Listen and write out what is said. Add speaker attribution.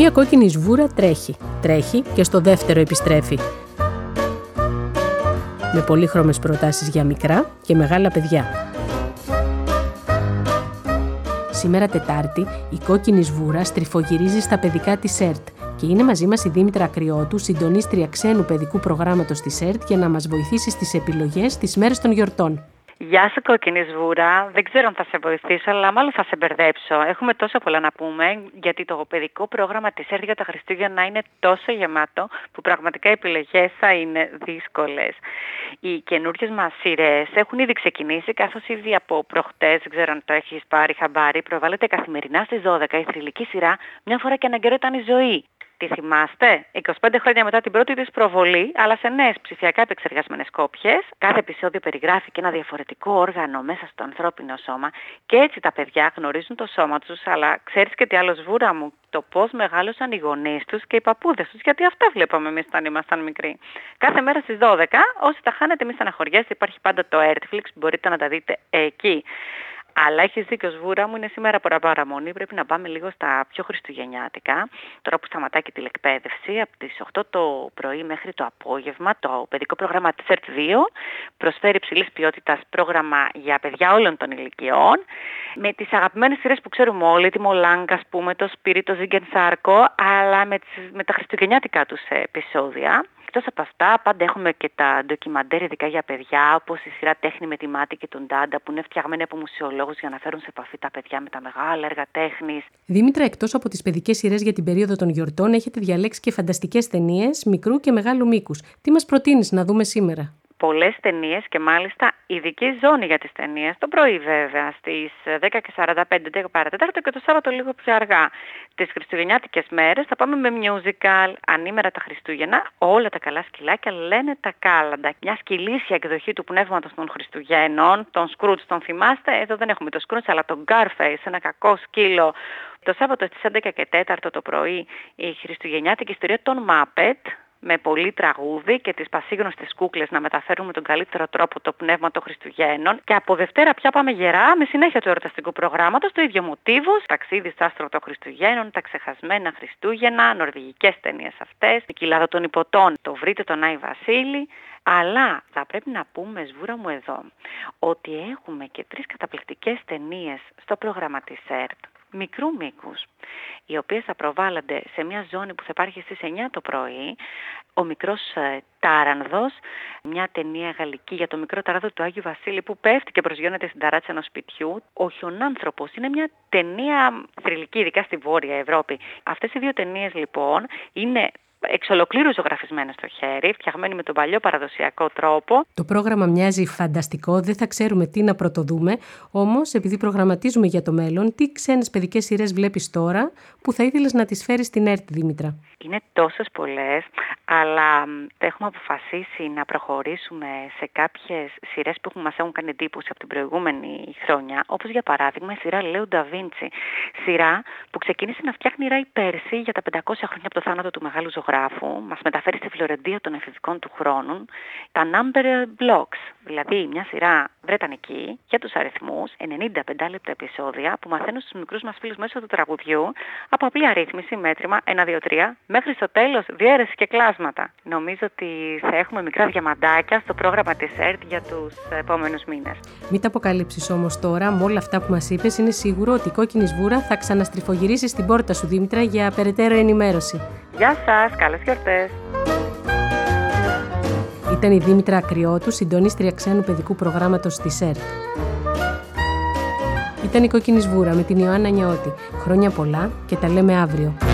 Speaker 1: Μία κόκκινη σβούρα τρέχει και στο δεύτερο επιστρέφει. Με πολύχρωμες προτάσεις για μικρά και μεγάλα παιδιά. Σήμερα Τετάρτη, η κόκκινη σβούρα στριφογυρίζει στα παιδικά της ΕΡΤ και είναι μαζί μας η Δήμητρα Ακριώτου, συντονίστρια ξένου παιδικού προγράμματος της ΕΡΤ, για να μας βοηθήσει στις επιλογές τις μέρες των γιορτών.
Speaker 2: Γεια σου κόκκινη σβούρα, δεν ξέρω αν θα σε βοηθήσω, αλλά μάλλον θα σε μπερδέψω. Έχουμε τόσο πολλά να πούμε, γιατί το παιδικό πρόγραμμα της ΕΡΤ για τα Χριστούγεννα είναι τόσο γεμάτο, που πραγματικά οι επιλογές θα είναι δύσκολες. Οι καινούργιες μας σειρές έχουν ήδη ξεκινήσει, καθώς ήδη από προχτές, δεν ξέρω αν το έχεις πάρει χαμπάρι, προβάλλεται καθημερινά στις 12 η θρυλική σειρά «Μια φορά και έναν καιρό ήταν η ζωή». Τι θυμάστε? 25 χρόνια μετά την πρώτη της προβολή, αλλά σε νέες ψηφιακά επεξεργασμένες κόπιες. Κάθε επεισόδιο περιγράφει και ένα διαφορετικό όργανο μέσα στο ανθρώπινο σώμα και έτσι τα παιδιά γνωρίζουν το σώμα τους, αλλά ξέρεις και τι άλλο, σβούρα μου, το πώς μεγάλωσαν οι γονείς τους και οι παππούδες τους, γιατί αυτά βλέπαμε εμείς όταν ήμασταν μικροί. Κάθε μέρα στις 12, όσοι τα χάνετε μη στεναχωριέστε, υπάρχει πάντα το Netflix, μπορείτε να τα δείτε εκεί. Αλλά έχεις δίκιο, σβούρα μου, είναι σήμερα παραμονή. Πρέπει να πάμε λίγο στα πιο χριστουγεννιάτικα. Τώρα που σταματάει και τηλεκπαίδευση, από τις 8 το πρωί μέχρι το απόγευμα, το παιδικό πρόγραμμα της ΕΡΤ2 προσφέρει υψηλής ποιότητας πρόγραμμα για παιδιά όλων των ηλικιών. Με τις αγαπημένες σειρές που ξέρουμε όλοι, τη Μολάνκα, ας πούμε, το Σπύρι, το Ζίγκεν Σάρκο, αλλά με τα χριστουγεννιάτικα τους επεισόδια. Εκτός από αυτά, πάντα έχουμε και τα ντοκιμαντέρ ειδικά για παιδιά, όπως η σειρά Τέχνη με τη Μάτη και τον Ντάντα, που είναι φτιαγμένη από μουσιολόγους για να φέρουν σε επαφή τα παιδιά με τα μεγάλα έργα τέχνης.
Speaker 1: Δήμητρα, εκτός από τις παιδικές σειρές για την περίοδο των γιορτών, έχετε διαλέξει και φανταστικές ταινίες μικρού και μεγάλου μήκους. Τι μας προτείνεις να δούμε σήμερα?
Speaker 2: Πολλές ταινίες και μάλιστα ειδική ζώνη για τις ταινίες. Το πρωί βέβαια, στις 10:45, 10 παρατέταρτο και το Σάββατο λίγο πιο αργά. Τις χριστουγεννιάτικες μέρες θα πάμε με musical, ανήμερα τα Χριστούγεννα, όλα τα καλά σκυλάκια λένε τα κάλαντα. Μια σκυλήσια εκδοχή του πνεύματος των Χριστουγέννων, τον Σκρούτς τον θυμάστε? Εδώ δεν έχουμε τον Σκρούτς, αλλά τον Γκάρφεϊς, ένα κακό σκύλο. Το Σάββατο στις 11:04 το πρωί η χριστουγεννιάτικη ιστορία των Μάπετ, με πολύ τραγούδι και τις πασίγνωστες κούκλες να μεταφέρουν με τον καλύτερο τρόπο το πνεύμα των Χριστουγέννων. Και από Δευτέρα πια πάμε γερά με συνέχεια του εορταστικού προγράμματος, το ίδιο μοτίβος, ταξίδι στο άστρο των Χριστουγέννων, τα ξεχασμένα Χριστούγεννα, νορβηγικές ταινίες αυτές, η κοιλάδα των υποτών, το βρείτε τον Άι Βασίλη. Αλλά θα πρέπει να πούμε, σβούρα μου εδώ, ότι έχουμε και 3 καταπληκτικές ταινίες στο πρόγραμμα της ΕΡΤ, μικρού μήκους, οι οποίες θα προβάλλονται σε μια ζώνη που θα υπάρχει στις 9 το πρωί. Ο μικρός Τάρανδος, μια ταινία γαλλική για το μικρό ταράδο του Άγιου Βασίλη που πέφτει και προσγειώνεται στην ταράτσα ενός σπιτιού. Ο Χιονάνθρωπος είναι μια ταινία θρυλική, ειδικά στη Βόρεια Ευρώπη. Αυτές οι 2 ταινίες λοιπόν είναι εξ ολοκλήρου ζωγραφισμένες στο χέρι, φτιαγμένοι με τον παλιό παραδοσιακό τρόπο.
Speaker 1: Το πρόγραμμα μοιάζει φανταστικό, δεν θα ξέρουμε τι να πρωτοδούμε, όμως επειδή προγραμματίζουμε για το μέλλον, τι ξένες παιδικές σειρές βλέπεις τώρα που θα ήθελες να τις φέρεις στην ΕΡΤ, Δήμητρα?
Speaker 2: Είναι τόσες πολλές, αλλά έχουμε αποφασίσει να προχωρήσουμε σε κάποιες σειρές που μας έχουν κάνει εντύπωση από την προηγούμενη χρόνια, όπως για παράδειγμα η σειρά Λέου Νταβίντσι. Σειρά που ξεκίνησε να φτιάχνει Ράι πέρσι για τα 500 χρόνια από το θάνατο του μεγάλου ζωγράφου. Μας μεταφέρει στη Φλωρεντία των εφηβικών του χρόνου τα Number Blocks, δηλαδή μια σειρά βρετανική για τους αριθμούς, 95 λεπτά επεισόδια που μαθαίνουν στους μικρούς μας φίλους μέσω του τραγουδιού από απλή αρρύθμιση, μέτρημα 1, 2, 3, μέχρι στο τέλος διαίρεση και κλάσματα. Νομίζω ότι θα έχουμε μικρά διαμαντάκια στο πρόγραμμα της ΕΡΤ για τους επόμενους μήνες.
Speaker 1: Μην τα αποκαλύψεις όμως τώρα, με όλα αυτά που μας είπες, είναι σίγουρο ότι η κόκκινη σβούρα θα ξαναστριφογυρίσει στην πόρτα σου, Δήμητρα, για περαιτέρω ενημέρωση.
Speaker 2: Γεια σας, καλές γιορτές!
Speaker 1: Ήταν η Δήμητρα Ακριώτου, συντονίστρια ξένου παιδικού προγράμματος της ΕΡΤ. Ήταν η κόκκινη σβούρα με την Ιωάννα Νιώτη. Χρόνια πολλά και τα λέμε αύριο.